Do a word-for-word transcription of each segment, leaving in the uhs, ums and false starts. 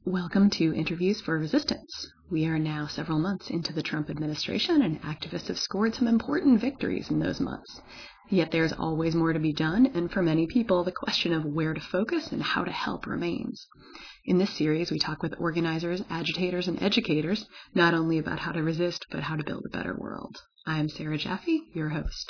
Welcome to Interviews for Resistance. We are now several months into the Trump administration, and activists have scored some important victories in those months. Yet there's always more to be done, and for many people, the question of where to focus and how to help remains. In this series, we talk with organizers, agitators, and educators, not only about how to resist, but how to build a better world. I'm Sarah Jaffe, your host.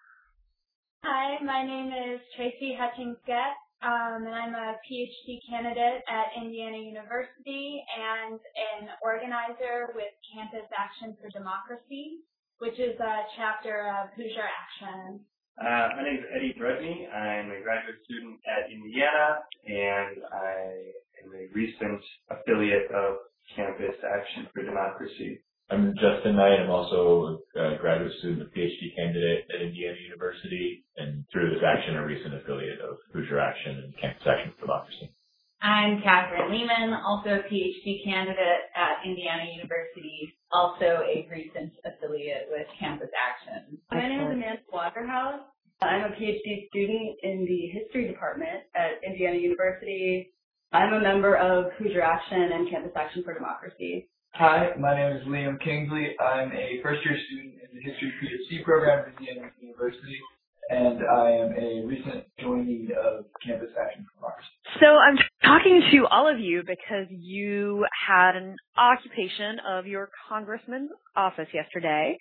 Hi, my name is Tracy Hutchings-Getz, um, and I'm a PhD candidate at Indiana University and an organizer with Campus Action for Democracy, which is a chapter of Hoosier Action. Uh, my name is Eddie Brodny. I'm a graduate student at Indiana, and I am a recent affiliate of Campus Action for Democracy. I'm Justin Knight. I'm also a graduate student, a PhD candidate at Indiana University, and through this action, a recent affiliate of Hoosier Action and Campus Action for Democracy. I'm Catherine Lehman, also a PhD candidate at Indiana University, also a recent affiliate with Campus Action. My name is Amanda Waterhouse. I'm a PhD student in the History Department at Indiana University. I'm a member of Hoosier Action and Campus Action for Democracy. Hi, my name is Liam Kingsley. I'm a first-year student in the History PhD program at Indiana University, and I am a recent joinee of Campus Action for Democracy. So I'm talking to all of you because you had an occupation of your congressman's office yesterday.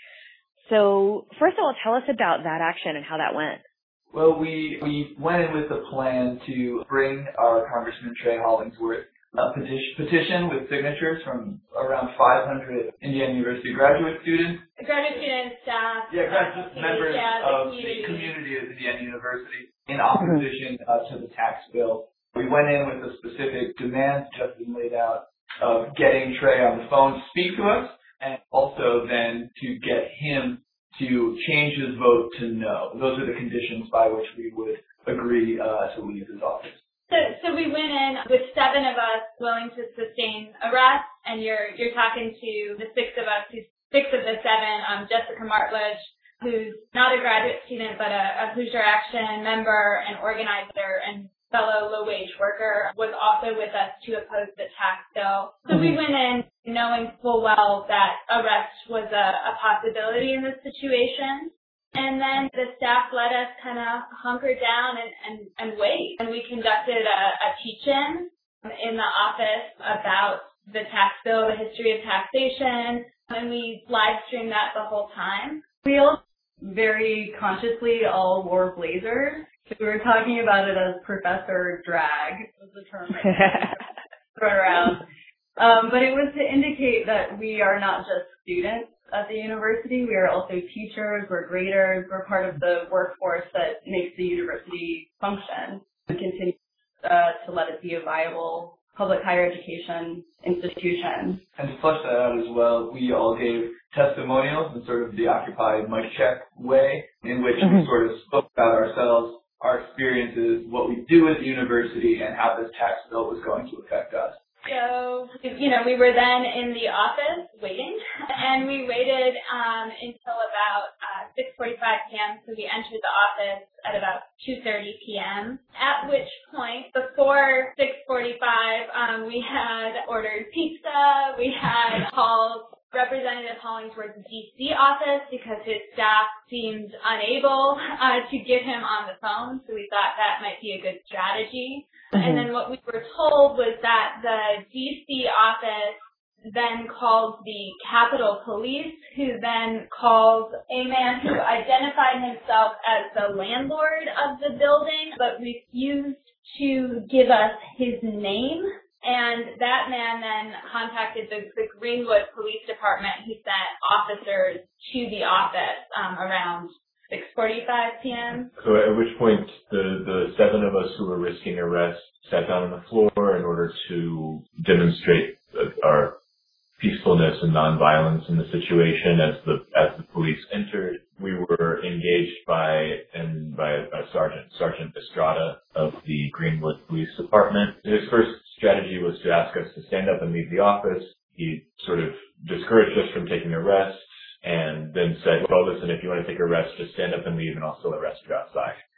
So first of all, tell us about that action and how that went. Well, we, we went in with a plan to bring our Congressman Trey Hollingsworth a petition, petition with signatures from around five hundred Indiana University graduate students. Graduate students, staff. Yeah, graduate uh, members yeah, of the the community of Indiana University in opposition uh, to the tax bill. We went in with a specific demand Justin laid out of getting Trey on the phone to speak to us, and also then to get him to change his vote to no. Those are the conditions by which we would agree uh, to leave his office. So, so we went in with seven of us willing to sustain arrest, and you're you're talking to the six of us, who's six of the seven. Um, Jessica Martledge, who's not a graduate student but a, a Hoosier Action member and organizer and fellow low-wage worker, was also with us to oppose the tax bill. So we went in knowing full well that arrest was a, a possibility in this situation. And then the staff let us kind of hunker down and, and, and wait. And we conducted a, a teach-in in the office about the tax bill, the history of taxation, and we live streamed that the whole time. We all very consciously all wore blazers. We were talking about it as Professor Drag, was the term thrown around. Um, but it was to indicate that we are not just students at the university. We are also teachers, we're graders, we're part of the workforce that makes the university function and continue uh, to let it be a viable public higher education institution. And to flesh that out as well, we all gave testimonials in sort of the Occupy mic check way, in which we sort of spoke about ourselves, our experiences, what we do at the university, and how this tax bill was going to affect us. So, you know, we were then in the office waiting, and we waited um, until about uh, six forty-five p.m., so we entered the office at about two thirty p.m., at which point, before six forty-five, um, we had ordered pizza, we had called Representative Hollingsworth's D C office because his staff seemed unable uh, to get him on the phone, so we thought that might be a good strategy. Mm-hmm. And then what we were told was that the D C office then called the Capitol Police, who then called a man who identified himself as the landlord of the building, but refused to give us his name. And that man then contacted the, the Greenwood Police Department, who sent officers to the office um, around six forty-five p.m. So at which point the, the seven of us who were risking arrest sat down on the floor in order to demonstrate our peacefulness and nonviolence in the situation. As the as the police entered, we were engaged by and by a sergeant, Sergeant Estrada of the Greenwood Police Department. His first strategy was to ask us to stand up and leave the office. He sort of discouraged us from taking arrests, and then said, well, listen, if you want to take a rest, just stand up and leave, and I'll still arrest you outside. He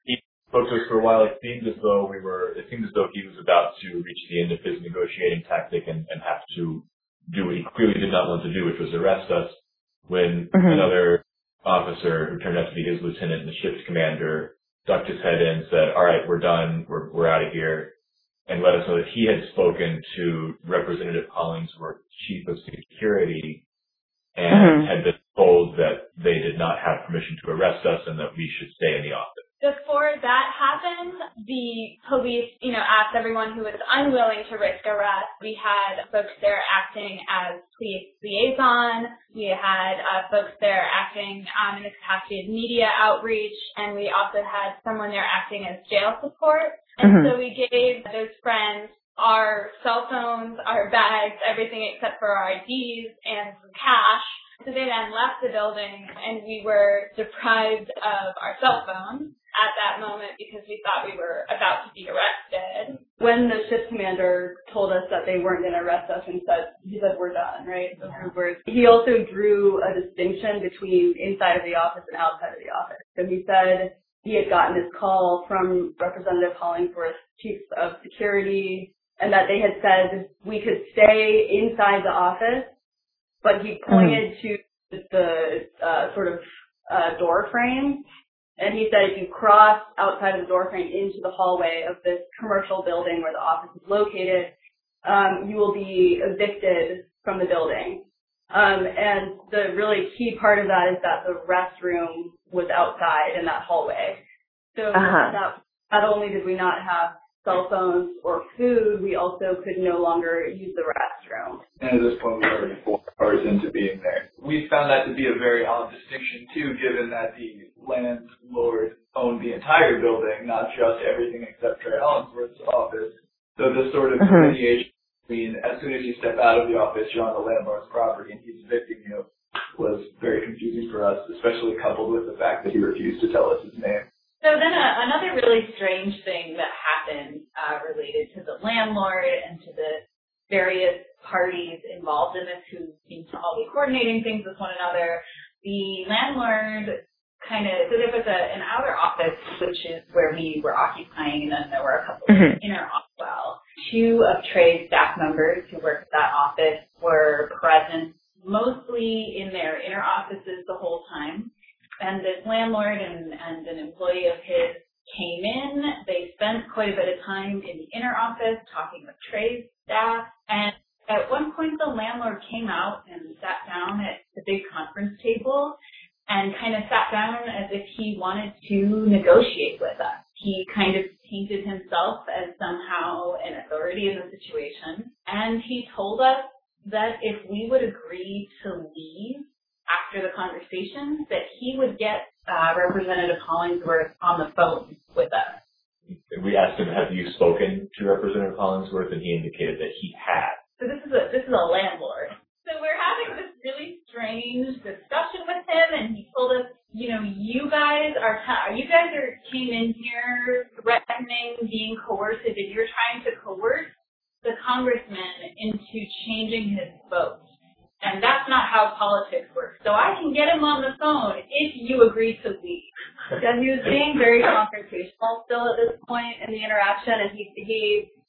spoke to us for a while. It seemed as though we were, it seemed as though he was about to reach the end of his negotiating tactic and, and have to do what he clearly did not want to do, which was arrest us, when mm-hmm. another officer, who turned out to be his lieutenant and the ship's commander, ducked his head in and said, all right, we're done, we're, we're out of here, and let us know that he had spoken to Representative Hollingsworth, chief of security, and mm-hmm. had been told that they did not have permission to arrest us and that we should stay in the office. Before that happened, the police, you know, asked everyone who was unwilling to risk arrest. We had folks there acting as police liaison. We had uh, folks there acting um, in the capacity of media outreach, and we also had someone there acting as jail support. And mm-hmm. so we gave those friends our cell phones, our bags, everything except for our I Ds and some cash. So they then left the building, and we were deprived of our cell phones at that moment because we thought we were about to be arrested. When the ship commander told us that they weren't going to arrest us and said, he said, we're done, right? Those were words. He also drew a distinction between inside of the office and outside of the office. So he said he had gotten his call from Representative Hollingsworth, chief of security, and that they had said we could stay inside the office, but he pointed mm-hmm. to the uh, sort of uh, door frame, and he said if you cross outside of the door frame into the hallway of this commercial building where the office is located, um, you will be evicted from the building. Um, and the really key part of that is that the restroom was outside in that hallway. So uh-huh. that, not only did we not have cell phones or food, we also could no longer use the restroom. And at this point, we were already four hours into being there. We found that to be a very odd distinction, too, given that the landlord owned the entire building, not just everything except Trey Hollingsworth's office. So this sort of uh-huh. mediation between as soon as you step out of the office, you're on the landlord's property and he's evicting you was very confusing for us, especially coupled with the fact that he refused to tell us his name. So then uh, another really strange thing that happened uh, related to the landlord and to the various parties involved in this who seem to all be coordinating things with one another. The landlord kind of, so there was a, an outer office, which is where we were occupying, and then there were a couple mm-hmm. of inner offices as well. Two of Trey's staff members who worked at that office were present mostly in their inner offices the whole time. And this landlord and, and an employee of his came in. They spent quite a bit of time in the inner office talking with Trey's staff. And at one point, the landlord came out and sat down at the big conference table and kind of sat down as if he wanted to negotiate with us. He kind of painted himself as somehow an authority in the situation. And he told us that if we would agree to leave after the conversation, that he would get uh, Representative Hollingsworth on the phone with us. We asked him, have you spoken to Representative Hollingsworth? And he indicated that he had. So this is a this is a landlord. So we're having this really strange discussion with him, and he told us, you know, you guys are t- you guys are came in here threatening, being coercive, and you're trying to coerce the congressman into changing his vote. And that's not how politics works. So I can get him on the phone if you agree to leave. And he was being very confrontational still at this point in the interaction, and he, he,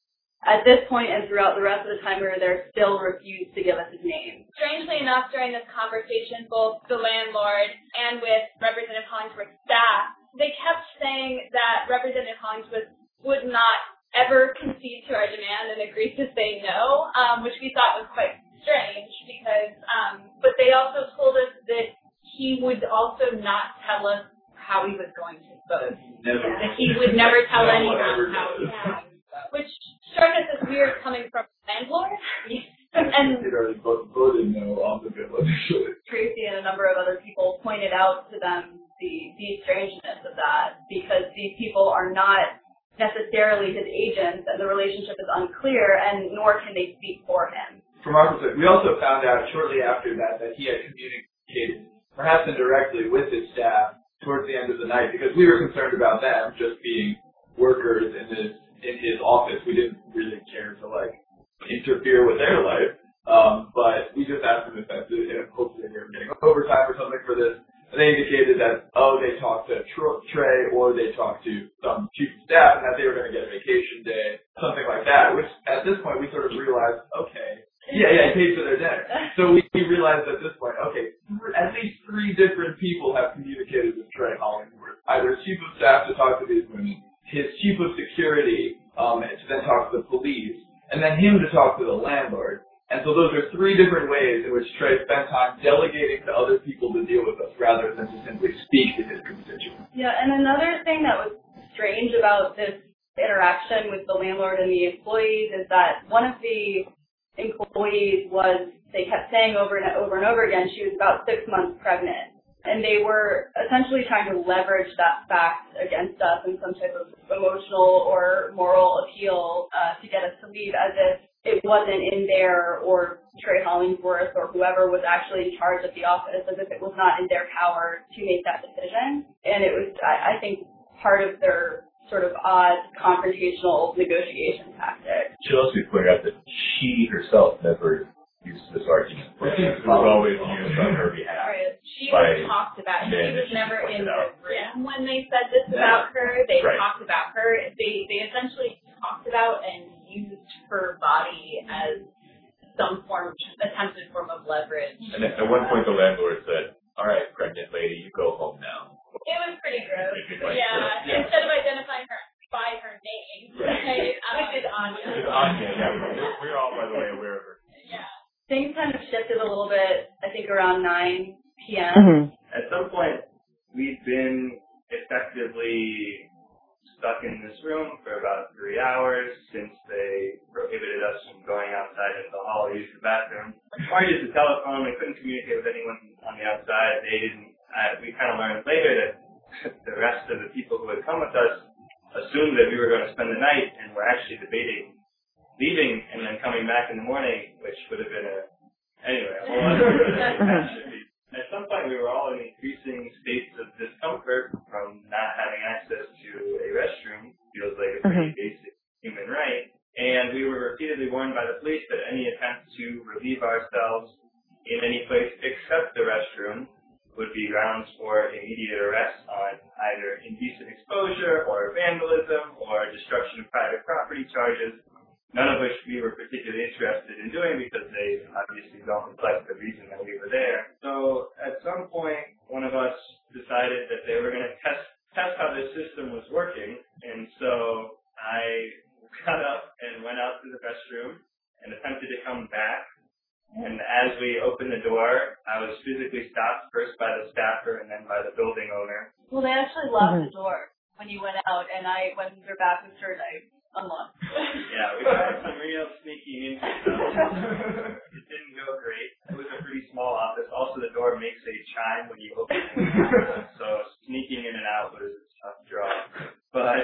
at this point and throughout the rest of the time we were there, still refused to give us his name. Strangely enough, during this conversation, both the landlord and with Representative Hollingsworth's staff, they kept saying that Representative Hollingsworth would not ever concede to our demand and agree to say no, um, which we thought was quite strange because, um, but they also told us that he would also not tell us how he was going to vote. Never. That he would never tell no anyone how he was going to vote, which struck us as weird coming from a landlord. And they already voted no on the bill initially. Tracy and a number of other people pointed out to them the, the strangeness of that because these people are not necessarily his agents and the relationship is unclear and nor can they speak for him. From our perspective, we also found out shortly after that that he had communicated, perhaps indirectly, with his staff towards the end of the night because we were concerned about them just being workers in his in his office. We didn't really care to like interfere with their life, um, but we just asked him if, that's, if hopefully they were getting overtime or something for this. And they indicated that, oh, they talked to Trey or they talked to some chief of staff and that they were going to get a vacation day, something like that, which at this point we sort of realized, okay, yeah, yeah, he paid for their dinner. So we, we realized at this point, okay, at least three different people have communicated with Trey Hollingsworth, either his chief of staff to talk to these women, his chief of security um, to then talk to the police, and then him to talk to the landlord. And so those are three different ways in which Trey spent time delegating to other people to deal with us rather than to simply speak to his constituents. Yeah, and another thing that was strange about this interaction with the landlord and the employees is that one of the employees was, they kept saying over and over and over again, she was about six months pregnant. And they were essentially trying to leverage that fact against us in some type of emotional or moral appeal uh, to get us to leave, as if it wasn't in there or Trey Hollingsworth or whoever was actually in charge of the office, as if it was not in their power to make that decision. And it was, I, I think, part of their sort of odd confrontational negotiation tactic. Should also be pointed out that she herself never used this argument. Right. It was always used on her behalf. Right. She was talked about. She was never in the room when they said this no. about her. They right. talked about her. They they essentially talked about and used her body as some form, attempted form of leverage. And at one point the landlord said, all right, pregnant lady, you go home now. It was pretty gross. Like, yeah. yeah. Instead of identifying her by her name, right? Um, which is Anya. Which is Anya, yeah. We're, we're all, by the way, aware of her. Yeah. Things kind of shifted a little bit, I think, around nine p.m. Mm-hmm. At some point, we've been effectively stuck in this room for about three hours since they prohibited us from going outside into the hall to use the bathroom. Or use the telephone. We couldn't communicate with anyone on the outside. They didn't. Uh, we kind of learned later that the rest of the people who had come with us assumed that we were going to spend the night and were actually debating leaving and then coming back in the morning, which would have been a anyway. A whole other At some point, we were all in increasing states of discomfort from not having access to a restroom. Feels like a pretty mm-hmm. basic human right. And we were repeatedly warned by the police that any attempt to relieve ourselves in any place except the restroom would be grounds for immediate arrest on either indecent exposure or vandalism or destruction of private property charges, none of which we were particularly interested in doing because they obviously don't reflect the reason that we were there. So at some point, one of us decided that they were going to test test how this system was working, and so I got up and went out to the restroom and attempted to come back. And as we opened the door, I was physically stopped first by the staffer and then by the building owner. Well, they actually locked mm-hmm. the door when you went out, and I, when your back was turned, I unlocked. Yeah, we tried some real sneaking into stuff. It didn't go great. It was a pretty small office. Also, the door makes a chime when you open it. So sneaking in and out was a tough draw. But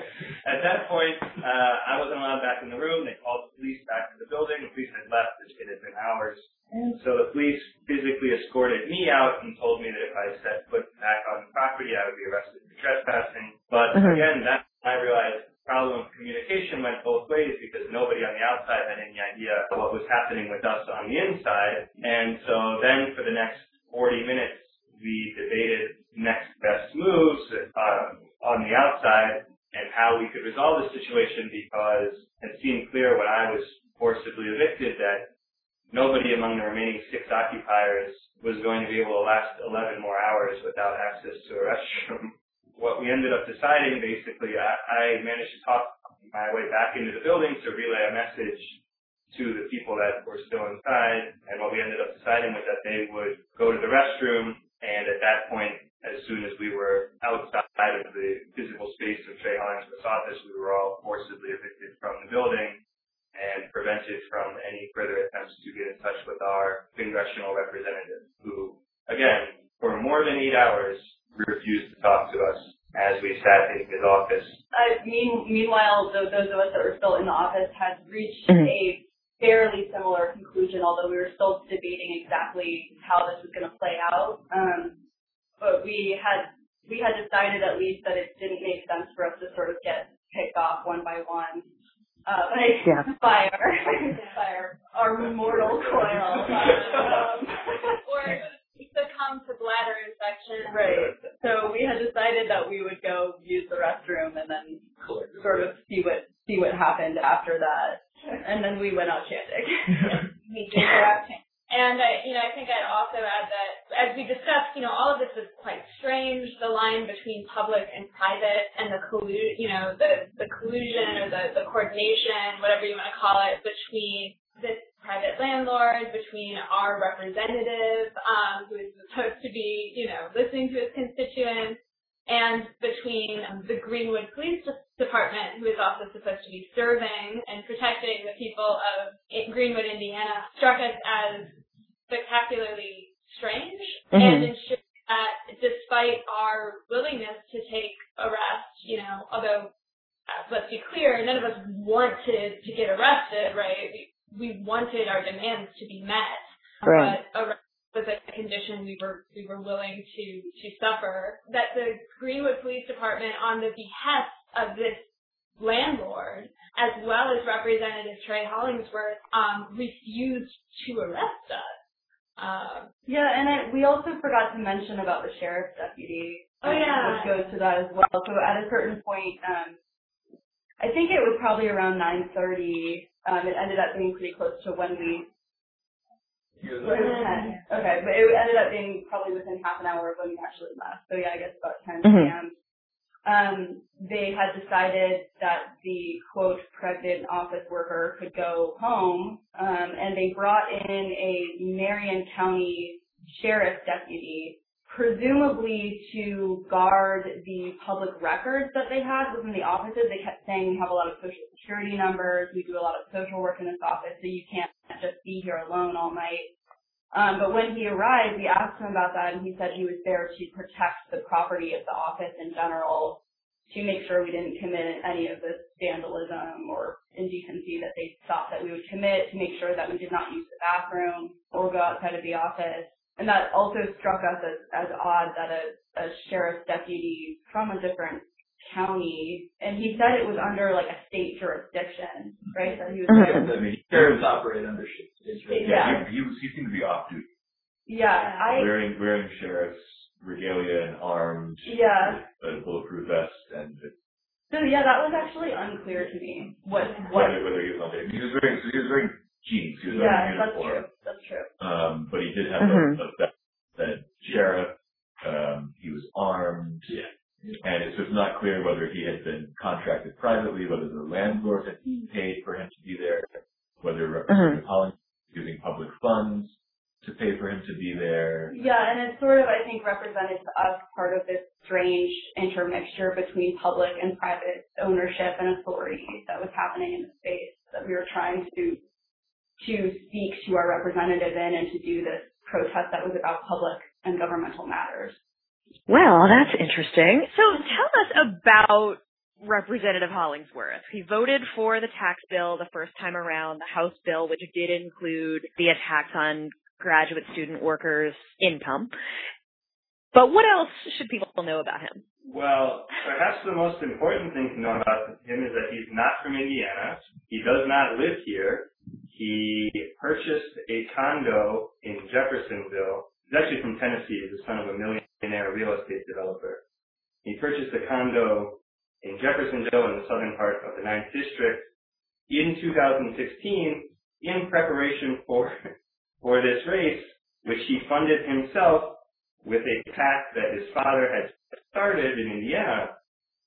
at that point, uh, I wasn't allowed back in the room. They called the police back to the building. The police had left. It had been hours. And so the police physically escorted me out and told me that if I set foot back on the property, I would be arrested for trespassing. But mm-hmm. again, that I realized the problem of communication went both ways because nobody on the outside had any idea what was happening with us on the inside. And so then for the next forty minutes, we debated next best moves uh, on the outside and how we could resolve the situation because it seemed clear when I was forcibly evicted that nobody among the remaining six occupiers was going to be able to last eleven more hours without access to a restroom. What we ended up deciding, basically, I, I managed to talk my way back into the building to relay a message to the people that were still inside, and what we ended up deciding was that they would go to the restroom, and at that point, as soon as we were outside of the physical space of Trey Hollingsworth's office, we were all forcibly evicted from the building and prevented from any further attempts to get in touch with our congressional representative, who, again, for more than eight hours, refused to talk to us as we sat in his office. Uh, mean, meanwhile, those, those of us that were still in the office had reached mm-hmm. a fairly similar conclusion, although we were still debating exactly how this was going to play out. Um, but we had we had decided at least that it didn't make sense for us to sort of get picked off one by one uh, by, yeah. by, our, by our, our mortal coil. Um, or succumb to black bladder infection. Right. So we had decided that we would go use the restroom and then sort of see what see what happened after that. And then we went out chanting. We did go out chanting. And, I, you know, I think I'd also add that, as we discussed, you know, all of this was quite strange, the line between public and private and the collu- you know, the, the collusion or the, the coordination, whatever you want to call it, between this private landlord, between our representative, um, who is supposed to be, you know, listening to his constituents, and between um, the Greenwood Police Department, who is also supposed to be serving and protecting the people of Greenwood, Indiana, struck us as spectacularly strange, mm-hmm. and ensured that despite our willingness to take arrest, you know, although, uh, let's be clear, none of us wanted to get arrested, right? We, we wanted our demands to be met, right. but arrest was a condition we were we were willing to to suffer. That the Greenwood Police Department, on the behest of this landlord, as well as Representative Trey Hollingsworth, um, refused to arrest us. Um, yeah, and I, we also forgot to mention about the sheriff's deputy, oh, um, yeah. which goes to that as well. So at a certain point, um, I think it was probably around nine thirty. Um, it ended up being pretty close to when we. ten. Okay, but it ended up being probably within half an hour of when we actually left. So yeah, I guess about ten mm-hmm. p.m. Um, they had decided that the, quote, pregnant office worker could go home, um, and they brought in a Marion County sheriff's deputy, presumably to guard the public records that they had within the offices. They kept saying, we have a lot of social security numbers, we do a lot of social work in this office, so you can't just be here alone all night. Um, but when he arrived, we asked him about that, and he said he was there to protect the property of the office in general, to make sure we didn't commit any of this vandalism or indecency that they thought that we would commit, to make sure that we did not use the bathroom or go outside of the office. And that also struck us as, as odd that a, a sheriff's deputy from a different county, and he said it was under like a state jurisdiction, right? That he was mm-hmm. I mean, sheriffs operate under state jurisdiction. Yeah, yeah. He, he was he seemed to be off duty. Yeah, I wearing wearing sheriff's regalia and armed. Yeah. With a bulletproof vest and. So yeah, that was actually unclear to me. What what? Whether, whether he was on duty. He was wearing so he was wearing jeans. He was yeah, wearing that's uniform. true. That's true. Um, but he did have mm-hmm. a, a vest that sheriff. Um, he was armed. Yeah. And it's just not clear whether he had been contracted privately, whether the landlord had paid for him to be there, whether Representative mm-hmm. Holland was using public funds to pay for him to be there. Yeah, and it sort of, I think, represented to us part of this strange intermixture between public and private ownership and authority that was happening in the space that we were trying to to speak to our representative in and to do this protest that was about public and governmental matters. Well, that's interesting. So tell us about Representative Hollingsworth. He voted for the tax bill the first time around, the House bill, which did include the attacks on graduate student workers' income. But what else should people know about him? Well, perhaps the most important thing to know about him is that he's not from Indiana. He does not live here. He purchased a condo in Jeffersonville. He's actually from Tennessee. He's the son of a millionaire real estate developer. He purchased a condo in Jeffersonville in the southern part of the ninth District in two thousand sixteen in preparation for, for this race, which he funded himself with a PAC that his father had started in Indiana.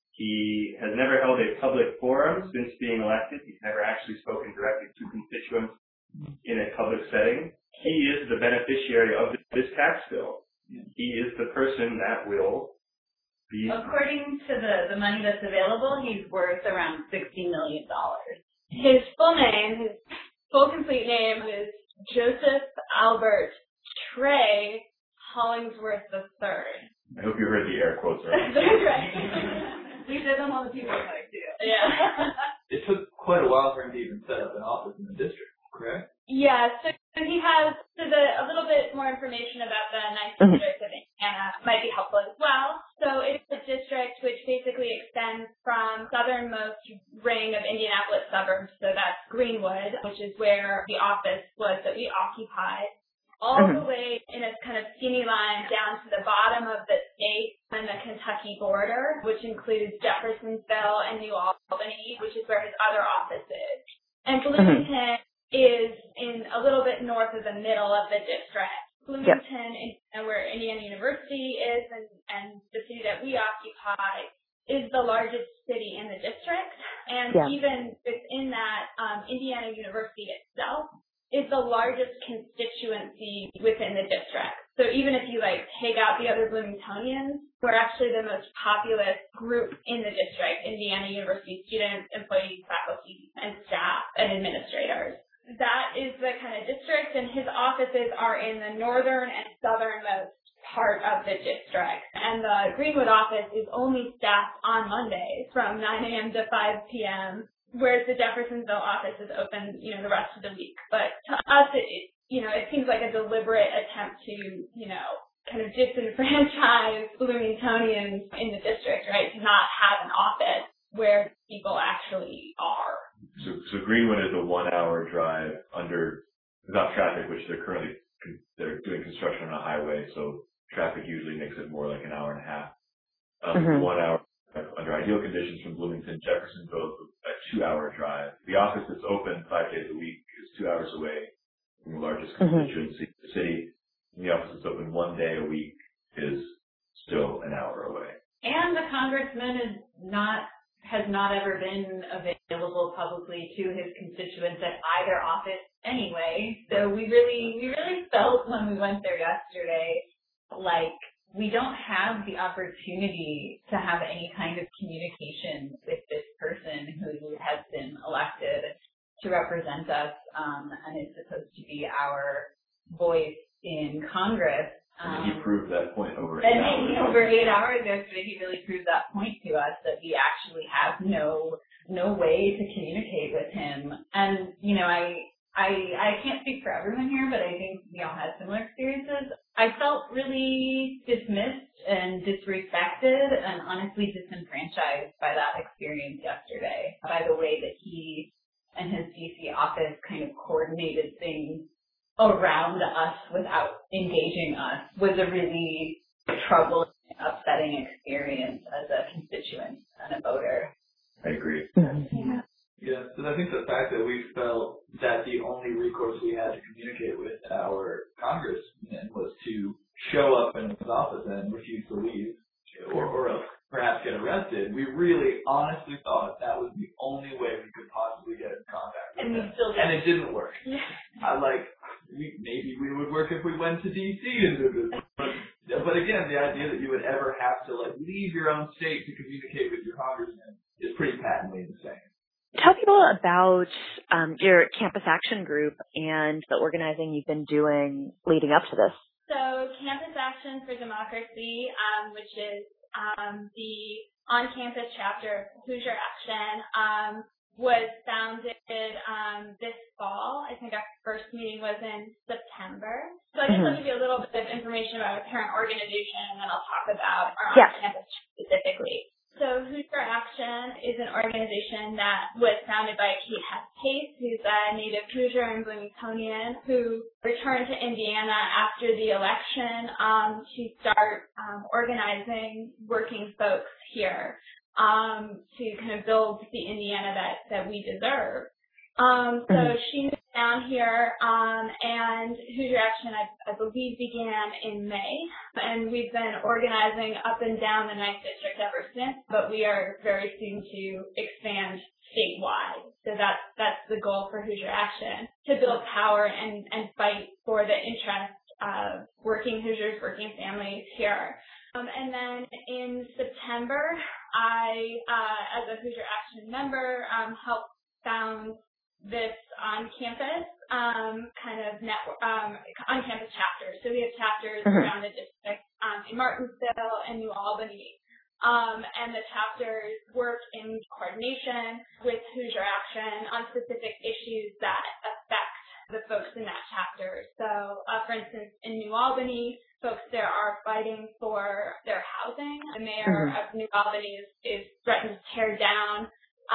He has never held a public forum since being elected. He's never actually spoken directly to constituents in a public setting. He is the beneficiary of this tax bill. He is the person that will be... According to the, the money that's available, he's worth around sixty million dollars. His full name, his full complete name is Joseph Albert Trey Hollingsworth the third. I hope you heard the air quotes right. That's right. We did them on the people side too. Yeah. It took quite a while for him to even set up an office in the district, correct? Yeah, so he has so the, a little bit more information about the ninth Mm-hmm. District of Indiana might be helpful as well. So it's a district which basically extends from southernmost ring of Indianapolis suburbs, so that's Greenwood, which is where the office was that we occupied, all Mhm. the way in a kind of skinny line down to the bottom of the state and the Kentucky border, which includes Jeffersonville and New Albany, which is where his other office is. And Bloomington is in a little bit north of the middle of the district. Bloomington, yep. where Indiana University is, and, and the city that we occupy, is the largest city in the district. And yeah. even within that, um, Indiana University itself is the largest constituency within the district. So even if you like take out the other Bloomingtonians, we're actually the most populous group in the district, Indiana University students, employees, faculty, and staff, and administrators. That is the kind of district, and his offices are in the northern and southernmost part of the district. And the Greenwood office is only staffed on Mondays from nine a.m. to five p.m., whereas the Jeffersonville office is open, you know, the rest of the week. But to us, it, it you know, it seems like a deliberate attempt to, you know, kind of disenfranchise Bloomingtonians in the district, right, to not have an office where people actually are. So, so Greenwood is a one-hour drive under without traffic, which they're currently they're doing construction on a highway, so traffic usually makes it more like an hour and a half. Um, mm-hmm. One hour under ideal conditions from Bloomington, Jeffersonville, a two-hour drive. The office that's open five days a week is two hours away from the largest constituency mm-hmm. of the city. And the office that's open one day a week is still an hour away. And the congressman is not. has not ever been available publicly to his constituents at either office anyway. So we really, we really felt when we went there yesterday, like we don't have the opportunity to have any kind of communication with this person who has been elected to represent us, um, and is supposed to be our voice in Congress. And he proved that point over eight and hours. And over eight hours yesterday, he really proved that point to us that we actually have no no way to communicate with him. And you know, I I I can't speak for everyone here, but I think we all had similar experiences. I felt really dismissed and disrespected, and honestly disenfranchised by that experience yesterday. By the way that he and his D C office kind of coordinated things around us without engaging us was a really troubling, upsetting experience as a constituent and a voter. I agree. Yeah. Yeah, and I think the fact that we felt that the only recourse we had to communicate with our congressman was to show up in his office and refuse to leave, or, or else perhaps get arrested, we really honestly thought that was the only way we could possibly get in contact with and him. Still and it didn't work. Yeah. I like, we, maybe we would work if we went to D C and did this. But, but again, the idea that you would ever have to like leave your own state to communicate with your congressman is pretty patently insane. Tell people about um, your campus action group and the organizing you've been doing leading up to this. So Campus Action for Democracy, um, which is um, the on-campus chapter of Hoosier Action, um, was founded um, this fall. I think our first meeting was in September. So I just mm-hmm. want to give you a little bit of information about our parent organization, and then I'll talk about our yeah. on-campus specifically. So Hoosier Action is an organization that was founded by Kate Hess-Pace, who's a native Hoosier and Bloomingtonian, who returned to Indiana after the election um, to start um, organizing working folks here um, to kind of build the Indiana that, that we deserve. Um, so mm-hmm. she moved down here, um, and Hoosier Action, I, I believe, began in May, and we've been organizing up and down the ninth District ever since, but we are very soon to expand statewide. So that's, that's the goal for Hoosier Action, to build power and, and fight for the interest of working Hoosiers, working families here. Um, and then in September, I, uh, as a Hoosier Action member, um, helped found this on-campus um, kind of network, um, on-campus chapters. So we have chapters mm-hmm. around the district um, in Martinsville and New Albany. Um, and the chapters work in coordination with Hoosier Action on specific issues that affect the folks in that chapter. So, uh, for instance, in New Albany, folks there are fighting for their housing. The mayor mm-hmm. of New Albany is, is threatened to tear down Um, a bunch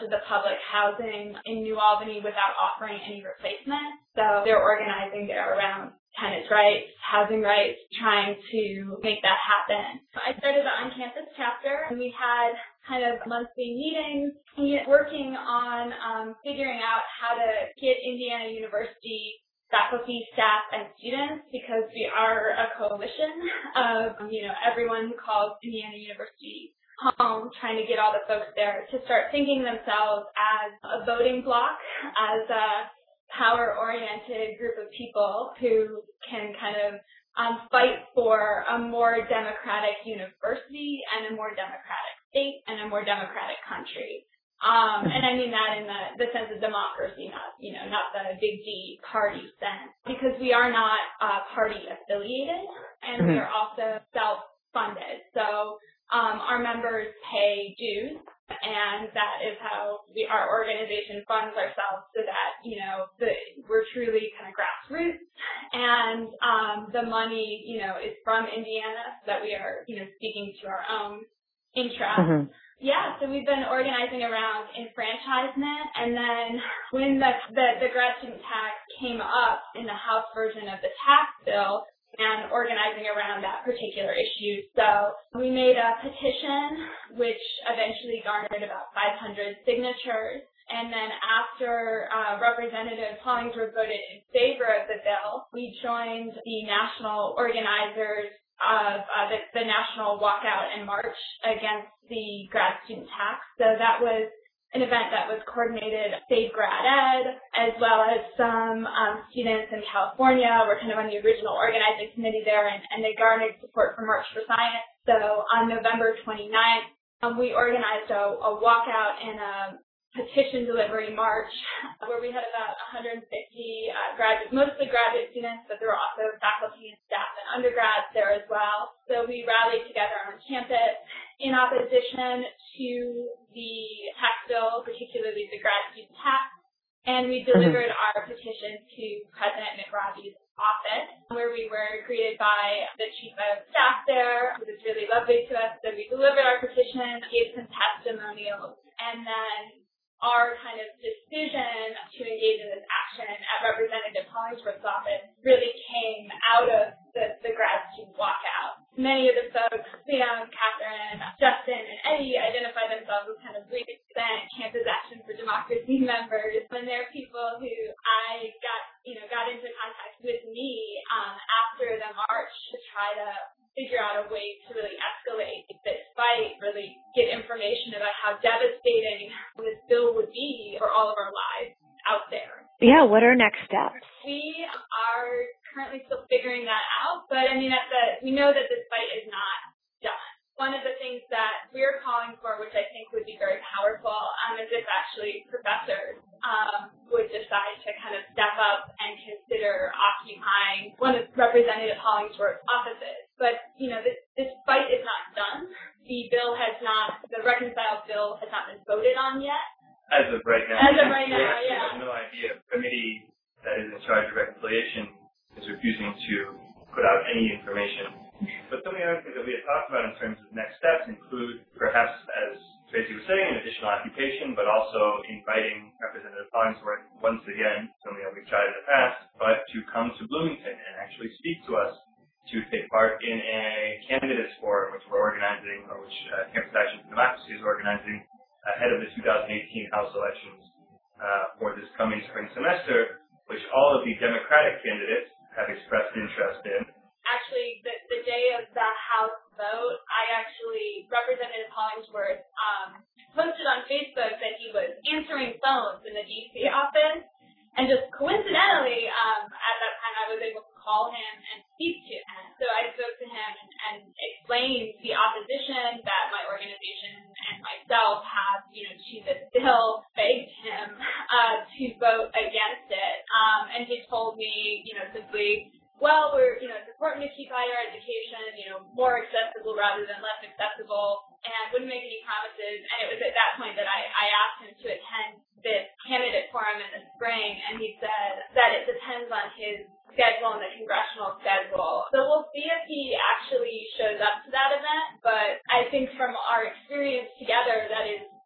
of the public housing in New Albany without offering any replacement. So they're organizing there around tenants' rights, housing rights, trying to make that happen. I started the on-campus chapter, and we had kind of monthly meetings working on um, figuring out how to get Indiana University faculty, staff, and students, because we are a coalition of, you know, everyone who calls Indiana University home, trying to get all the folks there to start thinking themselves as a voting bloc, as a power-oriented group of people who can kind of um, fight for a more democratic university and a more democratic state and a more democratic country. Um, and I mean that in the, the sense of democracy, not, you know, not the big D party sense, because we are not uh, party affiliated, and we are also self-funded. So um, our members pay dues, and that is how we, our organization funds ourselves, so that, you know, the, we're truly kind of grassroots, and um, the money, you know, is from Indiana, so that we are, you know, speaking to our own interests. Mm-hmm. Yeah, so we've been organizing around enfranchisement, and then when the, the, the grad student tax came up in the House version of the tax bill, and organizing around that particular issue. So we made a petition, which eventually garnered about five hundred signatures, and then after uh, Representative Hollingsworth voted in favor of the bill, we joined the national organizers of uh, the, the national walkout and march against the grad student tax. So that was an event that was coordinated Save Grad Ed, as well as some um, students in California were kind of on the original organizing committee there, and, and they garnered support from March for Science. So on November twenty-ninth, um, we organized a, a walkout and a petition delivery march where we had about one hundred fifty uh, graduates, mostly graduate students, but there were also faculty and staff and undergrads there as well. So we rallied together on campus in opposition to the tax bill, particularly the grad student tax, and we delivered mm-hmm. our petition to President McRobbie's office, where we were greeted by the chief of staff there, who was really lovely to us. So we delivered our petition, gave some testimonials, and then our kind of decision to engage in this action at Representative Hollingsworth's office really came out of the, the grad student walkout. Many of the folks, Sam, Catherine, Justin, and Eddie identify themselves as kind of recent Campus Action for Democracy members, and they're people who I got, you know, got into contact with me um, after the march to try to figure out a way to really escalate this fight, really get information about how devastating this bill would be for all of our lives out there. Yeah, what are next steps? We are currently still figuring that out, but I mean, at the, we know that this fight is not done. One of the things that we're calling for, which I think would be very powerful, um, is if actually professors um, would decide to kind of step up and consider occupying one of Representative Hollingsworth's offices. But, you know, this, this fight is not done. The bill has not, the reconciled bill has not been voted on yet. As of right now. As of right now, we yeah. have no idea. The committee that is in charge of reconciliation is refusing to put out any information. But some of the other things that we had talked about in terms of next steps include, perhaps, as Tracy was saying, an additional occupation, but also inviting Representative Hollingsworth once again, something that we've tried in the past, but to come to Bloomington and actually speak to us, to take part in a candidates forum, which we're organizing, or which uh, Campus Action for Democracy is organizing ahead of the two thousand eighteen House elections uh, for this coming spring semester, which all of the Democratic candidates have expressed interest in. Actually, the, the day of the House vote, I actually, Representative Hollingsworth um, posted on Facebook that he was answering phones in the D C office, and just coincidentally, um, at that time I was able to call him and speak to him. So I spoke to him and, and explained the opposition that my organization and myself have, you know, to this bill, begged him uh, to vote against it, um, and he told me, you know, simply, well, we're, you know, it's important to keep higher education, you know, more accessible rather than less accessible, and wouldn't make any promises. And it was at that point that I, I asked him to attend this candidate forum in the spring, and he said that it depends on his schedule and the congressional schedule. So we'll see if he actually shows up to that event, but I think from our experience together, that is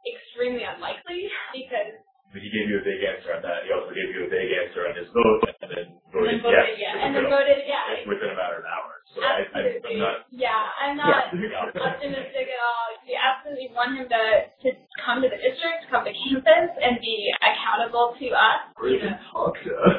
extremely unlikely because But he gave you a vague answer on that. He also gave you a vague answer on his vote, and then voted and then voted, yes. yeah, and then voted yeah. Within a matter of hours. So I, I, I'm not. Yeah, I'm not Yeah. optimistic at all. We absolutely want him to to come to the district, come to campus, and be accountable to us. Or even talk to us.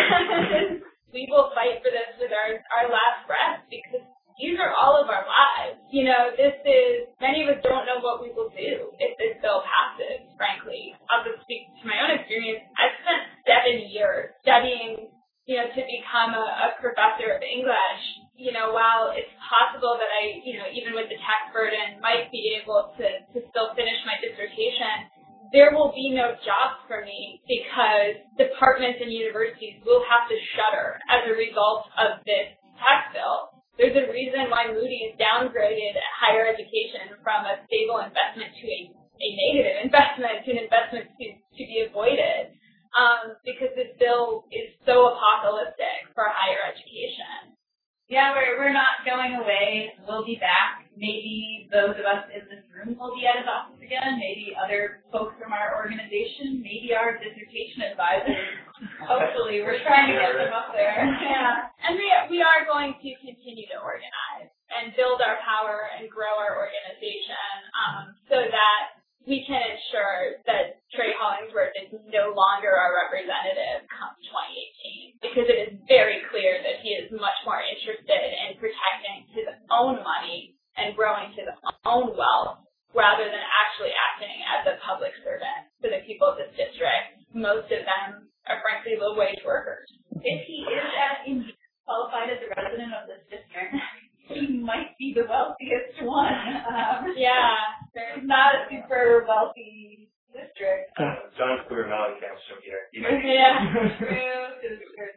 We will fight for this with our our last breath because these are all of our lives. You know, this is, many of us don't know what we will do if this bill passes, frankly. I'll just speak to my own experience. I've spent seven years studying, you know, to become a, a professor of English. You know, while it's possible that I, you know, even with the tax burden, might be able to, to still finish my dissertation, there will be no jobs for me because departments and universities will have to shutter as a result of this tax bill. There's a reason why Moody's downgraded higher education from a stable investment to a, a negative investment, to an investment to, to be avoided, um, because this bill is so apocalyptic for higher education. Yeah, we're, we're not going away. We'll be back. Maybe those of us in this room will be at his office again. Maybe other folks from our organization. Maybe our dissertation advisors. Hopefully, we're trying to get them up there. Yeah, and we we are going to continue to organize and build our power and grow our organization um, so that we can ensure that Trey Hollingsworth is no longer our representative come twenty eighteen, because it is very clear that he is much more interested in protecting his own money and growing his own wealth rather than actually acting as a public servant for the people of this district. Most of them are frankly low-wage workers. If he is as qualified as a resident of this district, he might be the wealthiest one. Um, yeah. There's not a super wealthy district. Uh, John Cougar Mountain comes from here. Yeah. True sisters,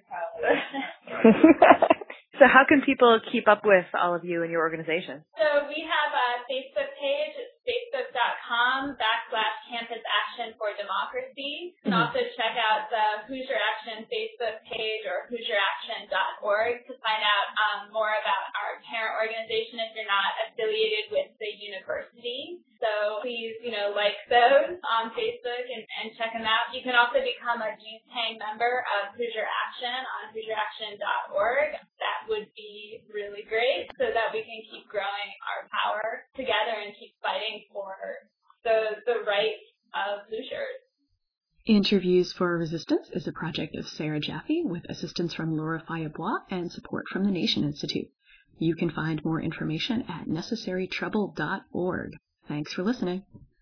probably. So how can people keep up with all of you and your organization? So we have a Facebook page. It's facebook.com backslash Campus Action for Democracy. You can also check out the Hoosier Action Facebook page or hoosier action dot org to find out um, more about our parent organization if you're not affiliated with the university. So please, you know, like those on Facebook and, and check them out. You can also become a dues-paying member of Hoosier Action on hoosier action dot org. That would be really great so that we can keep growing our power together and keep fighting for the the rights of Hoosiers. Interviews for Resistance is a project of Sarah Jaffe with assistance from Laura Fayebois and support from the Nation Institute. You can find more information at necessary trouble dot org. Thanks for listening.